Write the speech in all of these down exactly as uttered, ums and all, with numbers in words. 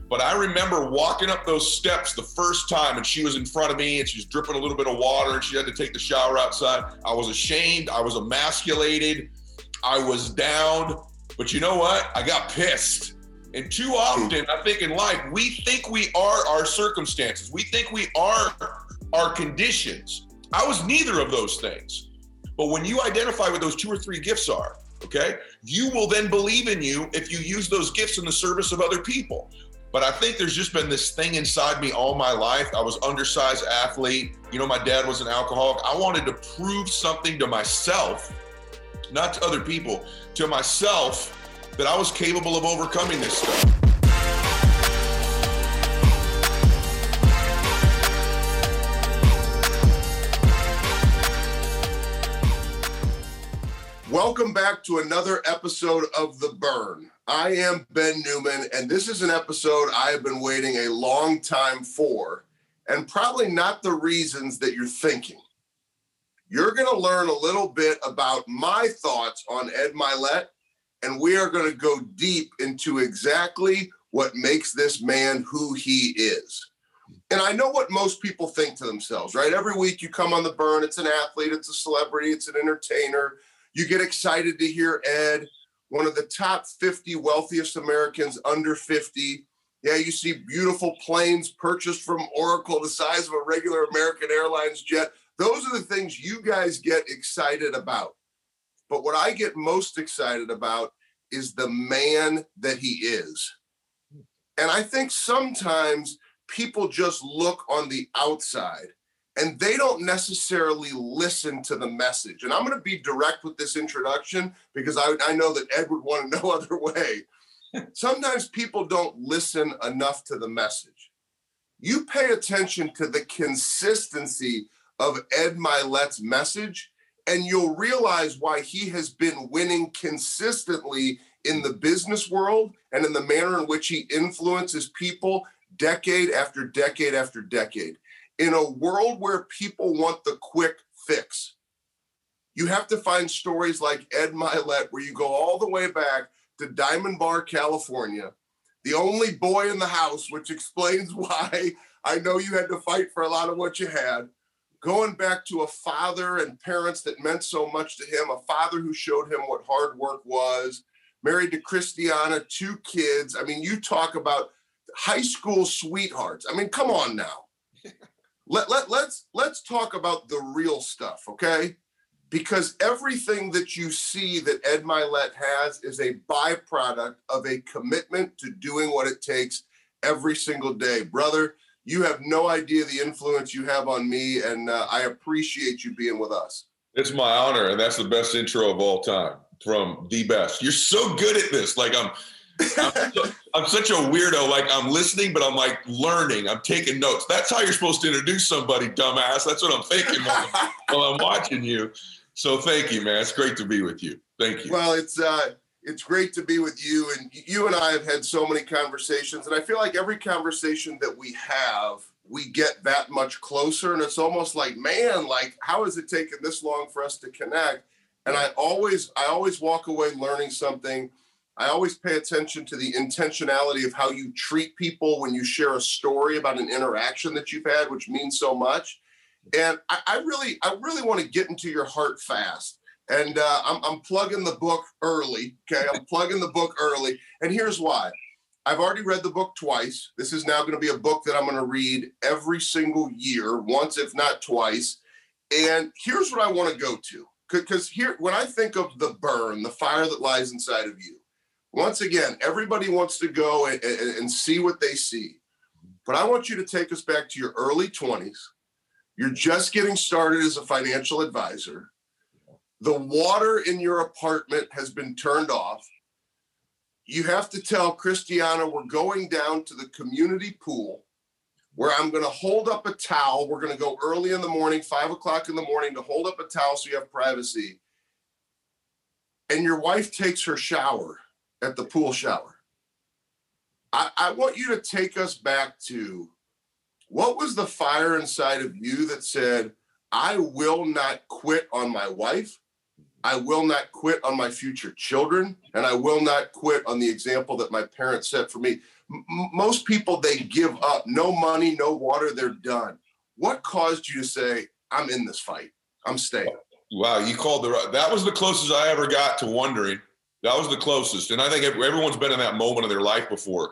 But I remember walking up those steps the first time, and she was in front of me, and she was dripping a little bit of water, and she had to take the shower outside. I was ashamed. I was emasculated. I was down. But you know what? I got pissed. And too often, I think in life, we think we are our circumstances. We think we are our conditions. I was neither of those things. But when you identify what those two or three gifts are, okay, you will then believe in you if you use those gifts in the service of other people. But I think there's just been this thing inside me all my life. I was undersized athlete. You know, my dad was an alcoholic. I wanted to prove something to myself, not to other people, to myself, that I was capable of overcoming this stuff. Welcome back to another episode of The Burn. I am Ben Newman, and this is an episode I have been waiting a long time for, and probably not the reasons that you're thinking. You're going to learn a little bit about my thoughts on Ed Mylett, and we are going to go deep into exactly what makes this man who he is. And I know what most people think to themselves, right? Every week you come on The Burn, it's an athlete, it's a celebrity, it's an entertainer. You get excited to hear Ed, one of the top fifty wealthiest Americans under fifty. Yeah, you see beautiful planes purchased from Oracle the size of a regular American Airlines jet. Those are the things you guys get excited about. But what I get most excited about is the man that he is. And I think sometimes people just look on the outside and they don't necessarily listen to the message. And I'm going to be direct with this introduction because I, I know that Ed would want to no other way. Sometimes people don't listen enough to the message. You pay attention to the consistency of Ed Mylett's message, and you'll realize why he has been winning consistently in the business world and in the manner in which he influences people decade after decade after decade. In a world where people want the quick fix, you have to find stories like Ed Mylett, where you go all the way back to Diamond Bar, California, the only boy in the house, which explains why I know you had to fight for a lot of what you had. Going back to a father and parents that meant so much to him, a father who showed him what hard work was, married to Christiana, two kids. I mean, you talk about high school sweethearts. I mean, come on now. Let, let, let's, let's talk about the real stuff, okay? Because everything that you see that Ed Mylett has is a byproduct of a commitment to doing what it takes every single day. Brother, you have no idea the influence you have on me, and uh, I appreciate you being with us. It's my honor, and that's the best intro of all time, from the best. You're so good at this. Like, I'm... I'm, so, I'm such a weirdo. Like, I'm listening, but I'm like learning. I'm taking notes. That's how you're supposed to introduce somebody, dumbass. That's what I'm thinking while, while I'm watching you. So thank you, man. It's great to be with you. Thank you. Well, it's uh, it's great to be with you. And you and I have had so many conversations. And I feel like every conversation that we have, we get that much closer. And it's almost like, man, like, how has it taken this long for us to connect? And I always, I always walk away learning something. I always pay attention to the intentionality of how you treat people when you share a story about an interaction that you've had, which means so much. And I, I really, I really want to get into your heart fast. And uh, I'm, I'm plugging the book early. Okay, I'm plugging the book early. And here's why. I've already read the book twice. This is now going to be a book that I'm going to read every single year, once if not twice. And here's what I want to go to, because here, when I think of the burn, the fire that lies inside of you. Once again, everybody wants to go and, and, and see what they see. But I want you to take us back to your early twenties. You're just getting started as a financial advisor. The water in your apartment has been turned off. You have to tell Christiana, we're going down to the community pool where I'm going to hold up a towel. We're going to go early in the morning, five o'clock in the morning, to hold up a towel so you have privacy. And your wife takes her shower at the pool shower. I, I want you to take us back to, what was the fire inside of you that said, I will not quit on my wife, I will not quit on my future children, and I will not quit on the example that my parents set for me. M- most people, they give up. No money, no water, they're done. What caused you to say, I'm in this fight? I'm staying. Wow, you called the, that was the closest I ever got to wondering. That was the closest. And I think everyone's been in that moment of their life before.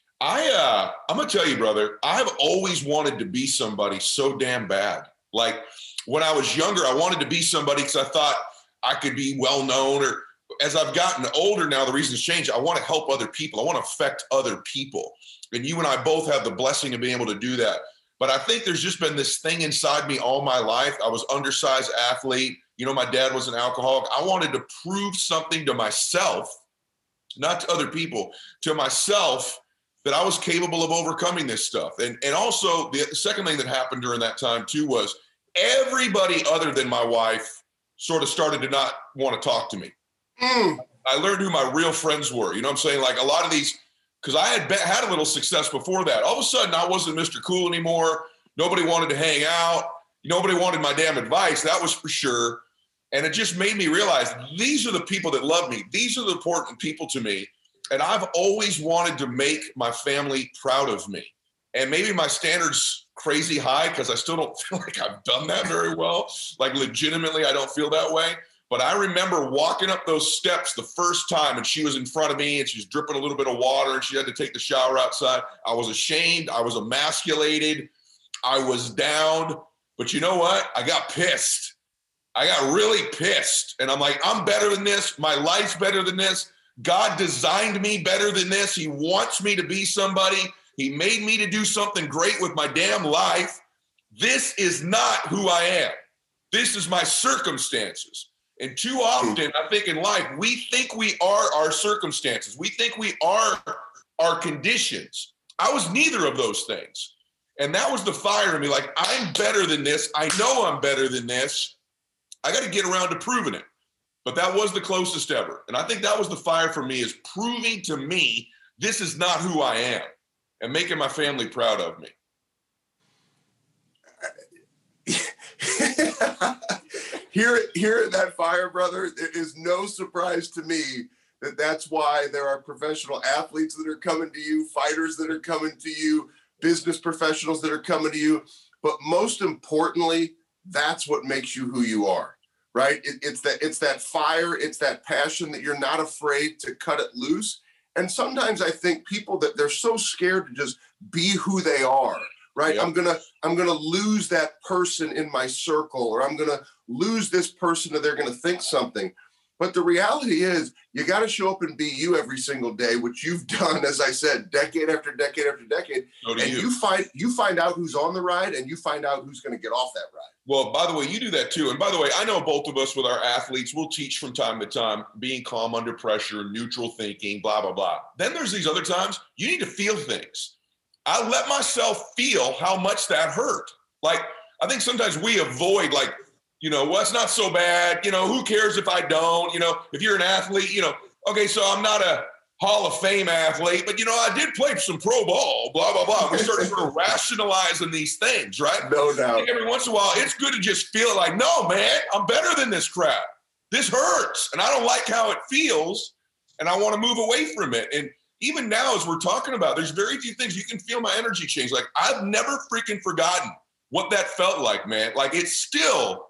I, uh, I'm going to tell you, brother, I've always wanted to be somebody so damn bad. Like when I was younger, I wanted to be somebody because I thought I could be well known, or as I've gotten older now, the reasons change. I want to help other people. I want to affect other people. And you and I both have the blessing of being able to do that. But I think there's just been this thing inside me all my life. I was undersized athlete. You know, my dad was an alcoholic. I wanted to prove something to myself, not to other people, to myself, that I was capable of overcoming this stuff. And, and also the second thing that happened during that time too was everybody other than my wife sort of started to not want to talk to me. Mm. I learned who my real friends were. You know what I'm saying? Like a lot of these, because I had been, had a little success before that. All of a sudden, I wasn't Mister Cool anymore. Nobody wanted to hang out. Nobody wanted my damn advice. That was for sure. And it just made me realize these are the people that love me. These are the important people to me. And I've always wanted to make my family proud of me. And maybe my standard's crazy high because I still don't feel like I've done that very well. Like legitimately, I don't feel that way. But I remember walking up those steps the first time and she was in front of me and she was dripping a little bit of water and she had to take the shower outside. I was ashamed. I was emasculated. I was down. But you know what? I got pissed. I got really pissed. And I'm like, I'm better than this. My life's better than this. God designed me better than this. He wants me to be somebody. He made me to do something great with my damn life. This is not who I am. This is my circumstances. And too often, I think in life, we think we are our circumstances. We think we are our conditions. I was neither of those things. And that was the fire in me. Like, I'm better than this. I know I'm better than this. I got to get around to proving it. But that was the closest ever. And I think that was the fire for me, is proving to me this is not who I am and making my family proud of me. Here, here at that fire, brother, it is no surprise to me that that's why there are professional athletes that are coming to you, fighters that are coming to you, business professionals that are coming to you. But most importantly, that's what makes you who you are, right? It, it's that it's that fire, it's that passion that you're not afraid to cut it loose. And sometimes I think people that they're so scared to just be who they are. Right. Yep. I'm going to I'm going to lose that person in my circle, or I'm going to lose this person, or they're going to think something. But the reality is you got to show up and be you every single day, which you've done, as I said, decade after decade after decade. So and you. you find you find out who's on the ride, and you find out who's going to get off that ride. Well, by the way, you do that too. And by the way, I know both of us with our athletes, we'll teach from time to time, being calm under pressure, neutral thinking, blah, blah, blah. Then there's these other times you need to feel things. I let myself feel how much that hurt. Like, I think sometimes we avoid, like, you know, well, it's not so bad. You know, who cares if I don't? You know, if you're an athlete, you know, okay, so I'm not a Hall of Fame athlete, but, you know, I did play some pro ball, blah, blah, blah. We start sort of rationalizing these things, right? No doubt. Every once in a while, it's good to just feel like, no, man, I'm better than this crap. This hurts, and I don't like how it feels, and I want to move away from it. And even now, as we're talking about, there's very few things you can feel my energy change. Like, I've never freaking forgotten what that felt like, man. Like, it's still,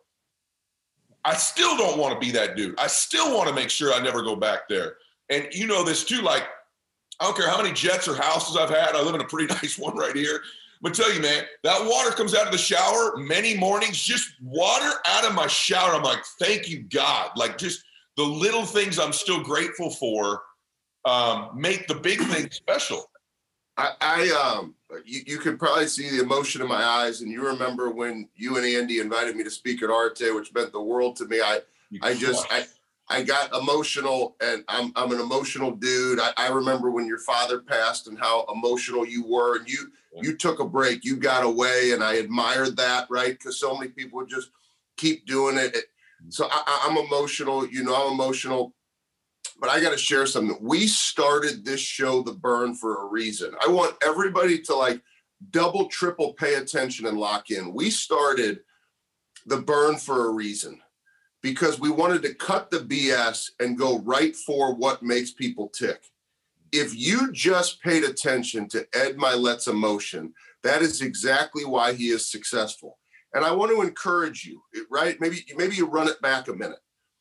I still don't want to be that dude. I still want to make sure I never go back there. And you know this too, like, I don't care how many jets or houses I've had. I live in a pretty nice one right here. I'm gonna tell you, man, that water comes out of the shower many mornings, just water out of my shower. I'm like, thank you, God. Like, just the little things I'm still grateful for Um, make the big thing special. I, I um, you, you could probably see the emotion in my eyes, and you remember when you and Andy invited me to speak at Arte, which meant the world to me. I, you I just, I, I got emotional, and I'm, I'm an emotional dude. I, I remember when your father passed and how emotional you were, and you, yeah. you took a break, you got away, and I admired that, right? Because so many people would just keep doing it. it so I, I'm emotional, you know, I'm emotional. But I got to share something. We started this show, The Burn, for a reason. I want everybody to like double, triple pay attention and lock in. We started The Burn for a reason. because we wanted to cut the B S and go right for what makes people tick. If you just paid attention to Ed Mylett's emotion, that is exactly why he is successful. And I want to encourage you, right? Maybe, maybe you run it back a minute.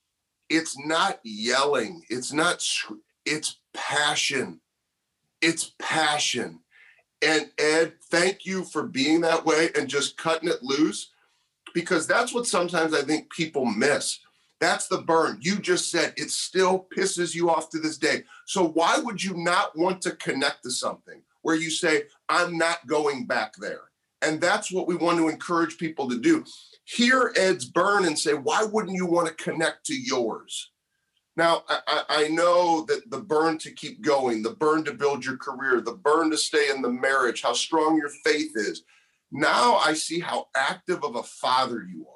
It's not yelling. It's not, it's passion. It's passion. And Ed, thank you for being that way and just cutting it loose, because that's what sometimes I think people miss. That's the burn. You just said it still pisses you off to this day. So why would you not want to connect to something where you say, I'm not going back there? And that's what we want to encourage people to do. Hear Ed's burn and say, why wouldn't you want to connect to yours? Now, I, I know that the burn to keep going, the burn to build your career, the burn to stay in the marriage, how strong your faith is. Now I see how active of a father you are.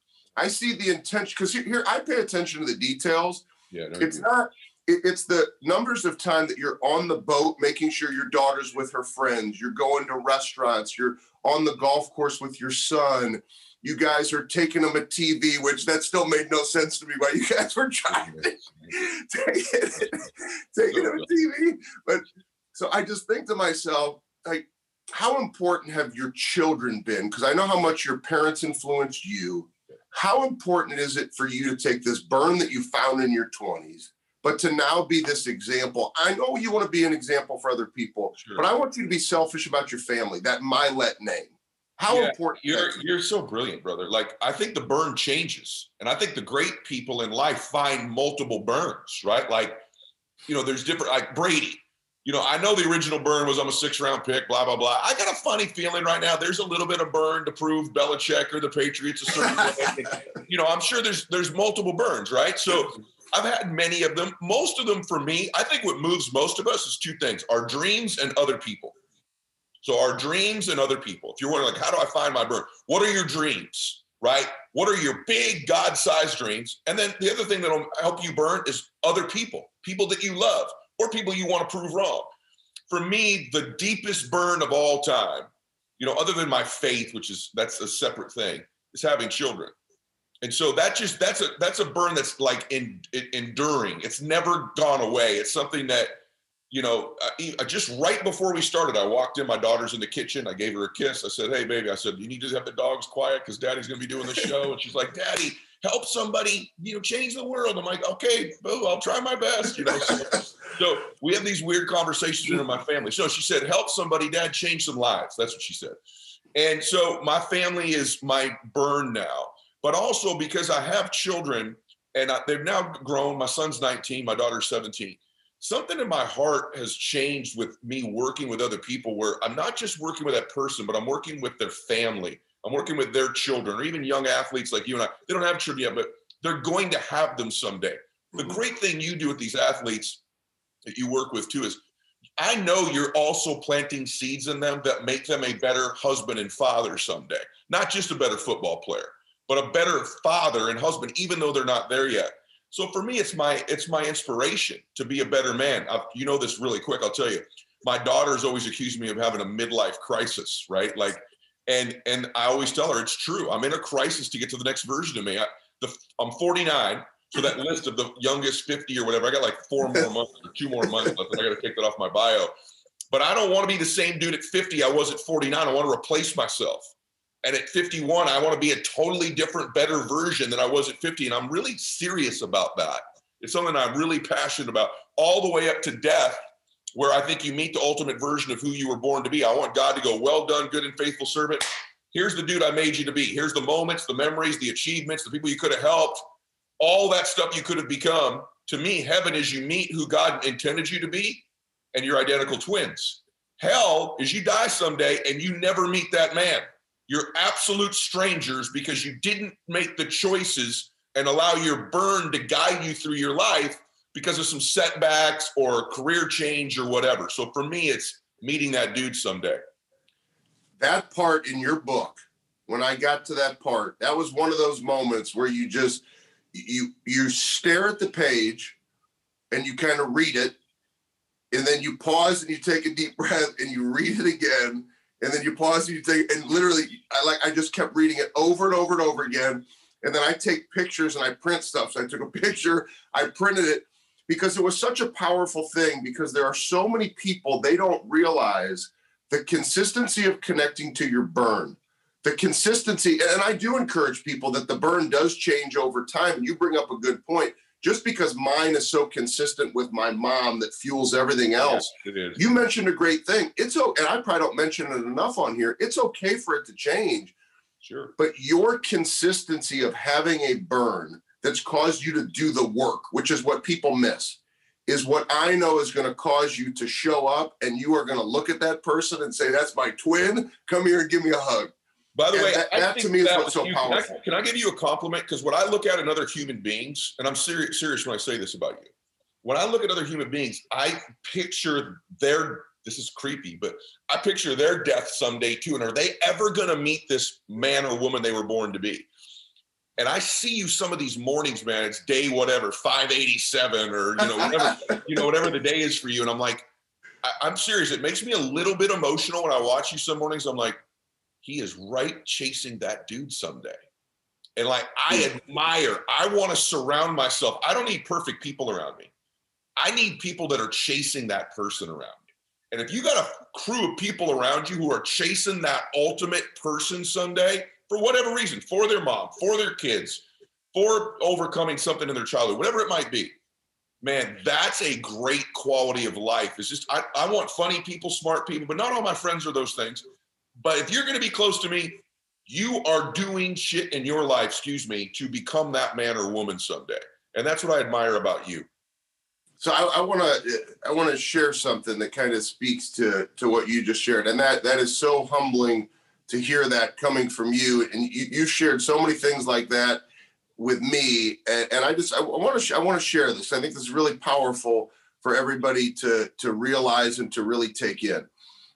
I see the intention, because here, here I pay attention to the details. Yeah, no, it's not, it, it's the numbers of time that you're on the boat, making sure your daughter's with her friends, you're going to restaurants, you're on the golf course with your son. You guys are taking them a T V, which that still made no sense to me, but you guys were trying to take it, taking them a T V. But so I just think to myself, like, how important have your children been? Because I know how much your parents influenced you. How important is it for you to take this burn that you found in your twenties, but to now be this example? I know you want to be an example for other people, sure, but I want you to be selfish about your family, that Mylett name. How yeah, important? You're you're so brilliant, brother. Like, I think the burn changes. And I think the great people in life find multiple burns, right? Like, you know, there's different, like Brady. You know, I know the original burn was I'm a six round pick, blah, blah, blah. I got a funny feeling right now there's a little bit of burn to prove Belichick or the Patriots a certain way. You know, I'm sure there's there's multiple burns, right? So I've had many of them. Most of them for me, I think what moves most of us is two things: our dreams and other people. So our dreams and other people. If you're wondering, like, how do I find my burn? What are your dreams, right? What are your big God-sized dreams? And then the other thing that'll help you burn is other people, people that you love or people you want to prove wrong. For me, the deepest burn of all time, you know, other than my faith, which is, that's a separate thing, is having children. And so that just, that's a, that's a burn that's like in, in, enduring. It's never gone away. It's something that, you know, I, just right before we started, I walked in, my daughter's in the kitchen. I gave her a kiss. I said, hey, baby, I said, you need to have the dogs quiet because daddy's going to be doing the show. And she's like, Daddy, help somebody, you know, change the world. I'm like, okay, boo, I'll try my best. You know, so, so we have these weird conversations in my family. So she said, help somebody, Dad, change some lives. That's what she said. And so my family is my burn now, but also because I have children and I, they've now grown. My son's nineteen, my daughter's seventeen. Something in my heart has changed with me working with other people where I'm not just working with that person, but I'm working with their family. I'm working with their children or even young athletes like you and I. They don't have children yet, but they're going to have them someday. The great thing you do with these athletes that you work with too is I know you're also planting seeds in them that make them a better husband and father someday. Not just a better football player, but a better father and husband, even though they're not there yet. So for me, it's my it's my inspiration to be a better man. I've, you know this really quick, I'll tell you. My daughter's always accused me of having a midlife crisis, right? Like, and and I always tell her it's true. I'm in a crisis to get to the next version of me. I, the, I'm forty-nine, so that list of the youngest fifty or whatever, I got like four more months or two more months left, and I got to take that off my bio. But I don't want to be the same dude at fifty I was at forty-nine. I want to replace myself. And at fifty-one, I want to be a totally different, better version than I was at fifty. And I'm really serious about that. It's something I'm really passionate about, all the way up to death, where I think you meet the ultimate version of who you were born to be. I want God to go, well done, good and faithful servant. Here's the dude I made you to be. Here's the moments, the memories, the achievements, the people you could have helped, all that stuff you could have become. To me, heaven is you meet who God intended you to be and you're identical twins. Hell is you die someday and you never meet that man. You're absolute strangers because you didn't make the choices and allow your burn to guide you through your life because of some setbacks or career change or whatever. So for me, it's meeting that dude someday. That part in your book, when I got to that part, that was one of those moments where you just, you, you stare at the page and you kind of read it, and then you pause and you take a deep breath and you read it again. And then you pause and you take, and literally, I like, I just kept reading it over and over and over again. And then I take pictures and I print stuff. So I took a picture, I printed it because it was such a powerful thing, because there are so many people, they don't realize the consistency of connecting to your burn. The consistency, and I do encourage people that the burn does change over time. You bring up a good point. Just because mine is so consistent with my mom that fuels everything else. Yes, it is. You mentioned a great thing. It's okay, and I probably don't mention it enough on here. It's okay for it to change. Sure. But your consistency of having a burn that's caused you to do the work, which is what people miss, is what I know is going to cause you to show up, and you are going to look at that person and say, that's my twin. Come here and give me a hug. By the And way, that, I that think to me is that what's so you, powerful. Can I, can I give you a compliment? Because when I look at another human beings, and I'm serious, serious when I say this about you, when I look at other human beings, I picture their, this is creepy, but I picture their death someday too. And are they ever going to meet this man or woman they were born to be? And I see you some of these mornings, man, it's day whatever, five eighty-seven, or, you know, whatever, you know, whatever the day is for you. And I'm like, I, I'm serious. It makes me a little bit emotional when I watch you some mornings. I'm like, he is right chasing that dude someday. And like, I admire, I want to surround myself. I don't need perfect people around me. I need people that are chasing that person around me. And if you got a crew of people around you who are chasing that ultimate person someday, for whatever reason, for their mom, for their kids, for overcoming something in their childhood, whatever it might be, man, that's a great quality of life. It's just, I, I want funny people, smart people, but not all my friends are those things. But if you're going to be close to me, you are doing shit in your life, excuse me, to become that man or woman someday. And that's what I admire about you. So I want to I want to share something that kind of speaks to to what you just shared, and that that is so humbling to hear that coming from you. And you, you shared so many things like that with me, and, and I just I want to I want to share this. I think this is really powerful for everybody to to realize and to really take in.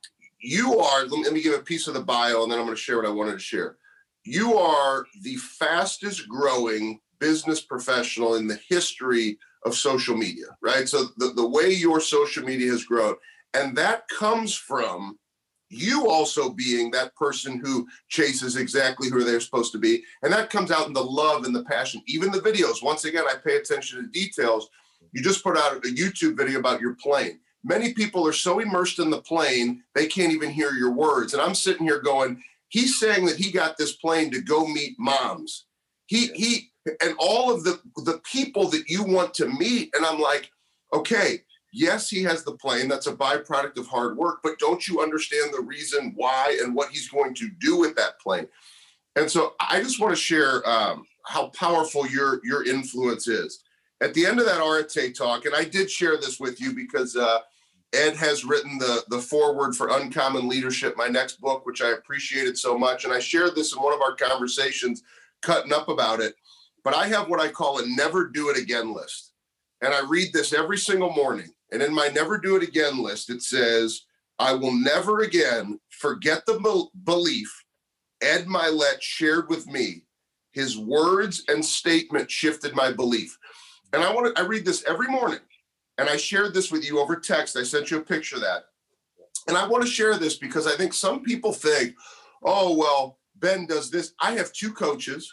You are, let me give a piece of the bio, and then I'm going to share what I wanted to share. You are the fastest growing business professional in the history of social media, right? So the, the way your social media has grown, and that comes from you also being that person who chases exactly who they're supposed to be. And that comes out in the love and the passion, even the videos. Once again, I pay attention to details. You just put out a YouTube video about your plane. Many people are so immersed in the plane, they can't even hear your words. And I'm sitting here going, he's saying that he got this plane to go meet moms. He, he, and all of the, the people that you want to meet. And I'm like, okay, yes, he has the plane. That's a byproduct of hard work, but don't you understand the reason why and what he's going to do with that plane? And so I just want to share um, how powerful your, your influence is. At the end of that Arete talk, and I did share this with you because uh, Ed has written the, the foreword for Uncommon Leadership, my next book, which I appreciated so much. And I shared this in one of our conversations, cutting up about it. But I have what I call a never do it again list. And I read this every single morning. And in my never do it again list, it says, I will never again forget the be- belief Ed Mylett shared with me. His words and statement shifted my belief. And I want to, I read this every morning, and I shared this with you over text. I sent you a picture of that. And I want to share this because I think some people think, oh, well, Ben does this. I have two coaches.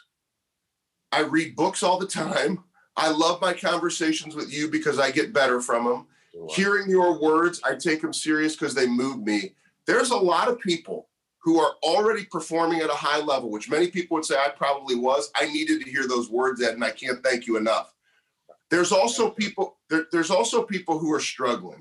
I read books all the time. I love my conversations with you because I get better from them. Wow. Hearing your words, I take them serious because they move me. There's a lot of people who are already performing at a high level, which many people would say I probably was. I needed to hear those words, Ed, and I can't thank you enough. There's also people, there, there's also people who are struggling.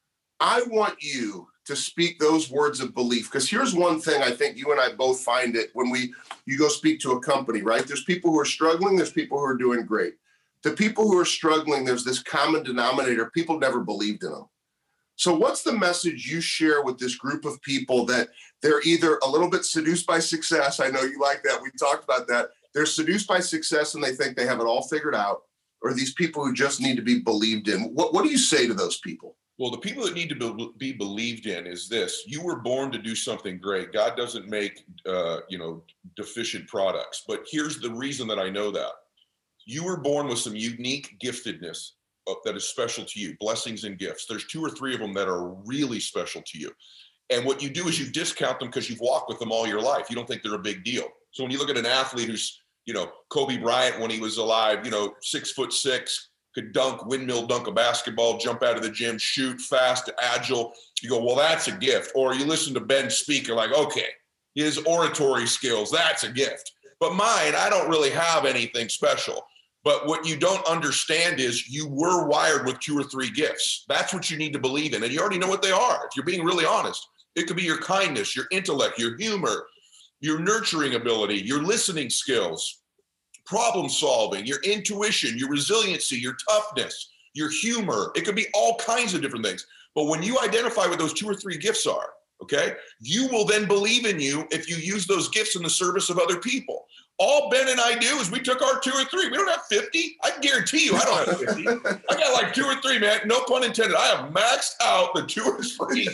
I want you to speak those words of belief, because here's one thing I think you and I both find it when we, you go speak to a company, right? There's people who are struggling. There's people who are doing great. The people who are struggling, there's this common denominator. People never believed in them. So what's the message you share with this group of people that they're either a little bit seduced by success? I know you like that. We talked about that. They're seduced by success and they think they have it all figured out. Or these people who just need to be believed in. What, what do you say to those people? Well, the people that need to be, be believed in is this. You were born to do something great. God doesn't make, uh, you know, deficient products. But here's the reason that I know that. You were born with some unique giftedness that is special to you, blessings and gifts. There's two or three of them that are really special to you. And what you do is you discount them because you've walked with them all your life. You don't think they're a big deal. So when you look at an athlete who's You know, Kobe Bryant, when he was alive, you know, six foot six, could dunk, windmill dunk a basketball, jump out of the gym, shoot, fast, agile. You go, well, that's a gift. Or you listen to Ben speak, you're like, okay, his oratory skills, that's a gift. But mine, I don't really have anything special. But what you don't understand is you were wired with two or three gifts. That's what you need to believe in. And you already know what they are. If you're being really honest, it could be your kindness, your intellect, your humor, your nurturing ability, your listening skills, problem solving, your intuition, your resiliency, your toughness, your humor. It could be all kinds of different things. But when you identify what those two or three gifts are, okay, you will then believe in you if you use those gifts in the service of other people. All Ben and I do is we took our two or three. We don't have fifty. I guarantee you I don't have fifty. I got like two or three, man. No pun intended. I have maxed out the two or three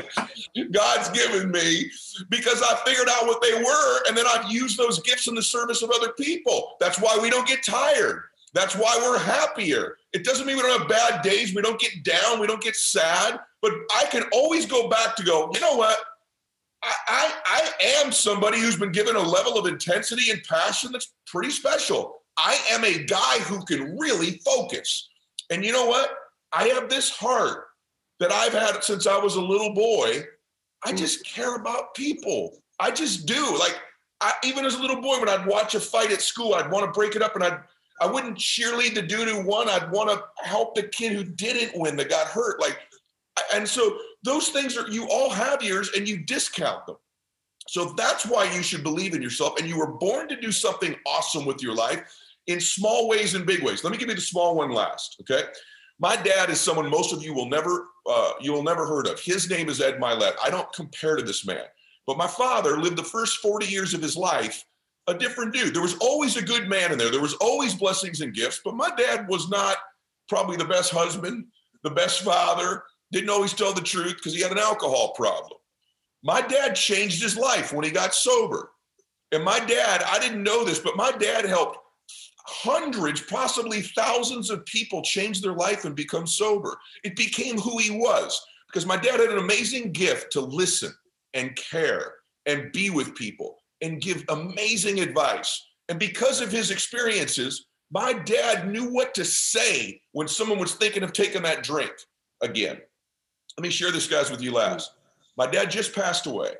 God's given me because I figured out what they were, and then I've used those gifts in the service of other people. That's why we don't get tired. That's why we're happier. It doesn't mean we don't have bad days. We don't get down. We don't get sad. But I can always go back to go, you know what? I, I, I am somebody who's been given a level of intensity and passion that's pretty special. I am a guy who can really focus. And you know what? I have this heart that I've had since I was a little boy. I just care about people. I just do. Like, I, even as a little boy, when I'd watch a fight at school, I'd want to break it up, and I'd, I wouldn't cheerlead the dude who won. I'd want to help the kid who didn't win, that got hurt. Like, and so those things are, you all have yours and you discount them. So that's why you should believe in yourself. And you were born to do something awesome with your life in small ways and big ways. Let me give you the small one last, okay? My dad is someone most of you will never, uh, you will never heard of. His name is Ed Mylett. I don't compare to this man. But my father lived the first forty years of his life a different dude. There was always a good man in there. There was always blessings and gifts. But my dad was not probably the best husband, the best father, didn't always tell the truth because he had an alcohol problem. My dad changed his life when he got sober. And my dad, I didn't know this, but my dad helped hundreds, possibly thousands of people change their life and become sober. It became who he was because my dad had an amazing gift to listen and care and be with people and give amazing advice. And because of his experiences, my dad knew what to say when someone was thinking of taking that drink again. Let me share this, guys, with you last. My dad just passed away,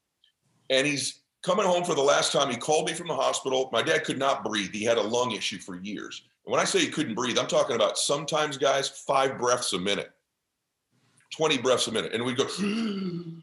and he's coming home for the last time. He called me from the hospital. My dad could not breathe. He had a lung issue for years. And when I say he couldn't breathe, I'm talking about sometimes, guys, five breaths a minute, twenty breaths a minute. And we'd go, and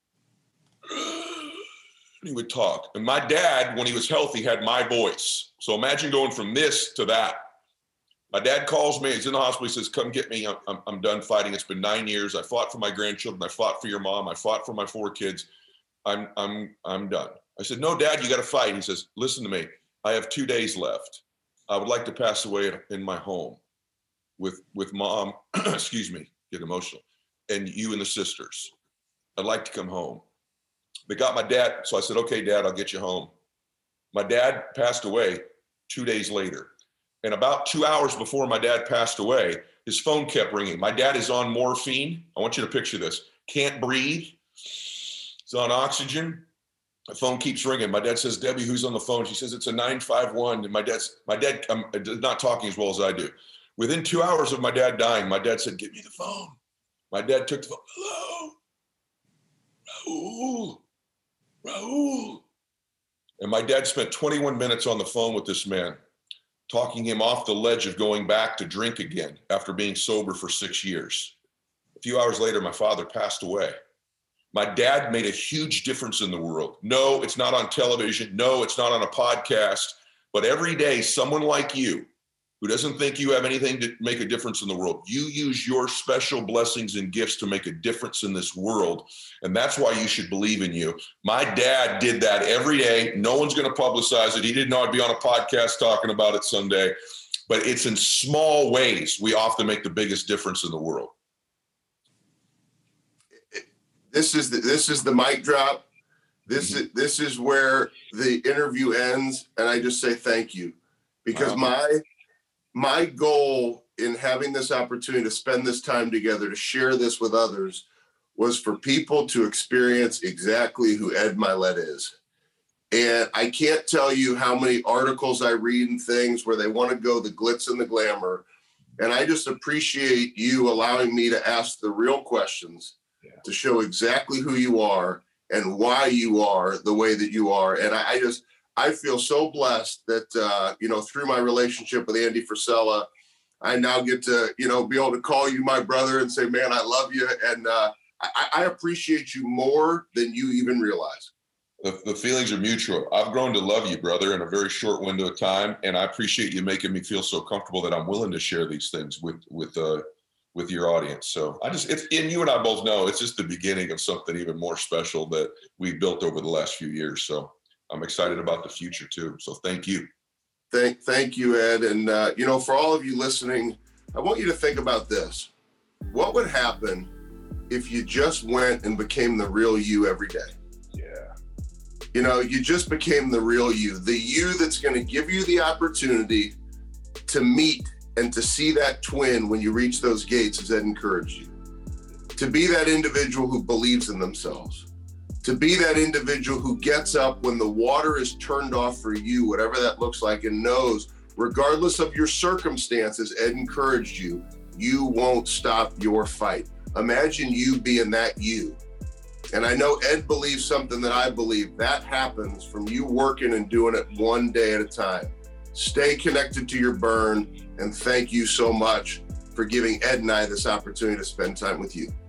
he would talk. And my dad, when he was healthy, had my voice. So imagine going from this to that. My dad calls me, he's in the hospital, he says, come get me, I'm, I'm, I'm done fighting. It's been nine years. I fought for my grandchildren. I fought for your mom. I fought for my four kids. I'm, I'm, I'm done. I said, no, Dad, you got to fight. He says, listen to me. I have two days left. I would like to pass away in my home with, with Mom, excuse me, get emotional, and you and the sisters. I'd like to come home. They got my dad. So I said, okay, Dad, I'll get you home. My dad passed away two days later. And about two hours before my dad passed away, his phone kept ringing. My dad is on morphine. I want you to picture this. Can't breathe. He's on oxygen. The phone keeps ringing. My dad says, Debbie, who's on the phone? She says, it's a nine five one. And my dad's, my dad um, is not talking as well as I do. Within two hours of my dad dying, my dad said, give me the phone. My dad took the phone. Hello? Raul? Raul? And my dad spent twenty-one minutes on the phone with this man, talking him off the ledge of going back to drink again after being sober for six years. A few hours later, my father passed away. My dad made a huge difference in the world. No, it's not on television. No, it's not on a podcast. But every day, someone like you, who doesn't think you have anything to make a difference in the world, you use your special blessings and gifts to make a difference in this world. And that's why you should believe in you. My dad did that every day. No one's going to publicize it. He didn't know I'd be on a podcast talking about it someday. But it's in small ways we often make the biggest difference in the world. This is the, this is the mic drop. This mm-hmm. is this is where the interview ends, and I just say thank you, because wow. my my goal in having this opportunity to spend this time together to share this with others was for people to experience exactly who Ed Mylett is. And I can't tell you how many articles I read and things where they want to go the glitz and the glamour. And I just appreciate you allowing me to ask the real questions, yeah, to show exactly who you are and why you are the way that you are. And I, I just, I feel so blessed that, uh, you know, through my relationship with Andy Frisella, I now get to, you know, be able to call you my brother and say, man, I love you. And uh, I, I appreciate you more than you even realize. The, the feelings are mutual. I've grown to love you, brother, in a very short window of time. And I appreciate you making me feel so comfortable that I'm willing to share these things with, with, uh, with your audience. So I just, it's, and you and I both know it's just the beginning of something even more special that we've built over the last few years. So I'm excited about the future too. So thank you. Thank, thank you, Ed. And, uh, you know, for all of you listening, I want you to think about this. What would happen if you just went and became the real you every day? You know, you just became the real you, the you that's going to give you the opportunity to meet and to see that twin when you reach those gates, as Ed encouraged you. To be that individual who believes in themselves. To be that individual who gets up when the water is turned off for you, whatever that looks like, and knows, regardless of your circumstances, Ed encouraged you, you won't stop your fight. Imagine you being that you. And I know Ed believes something that I believe. That happens from you working and doing it one day at a time. Stay connected to your burn, and thank you so much for giving Ed and I this opportunity to spend time with you.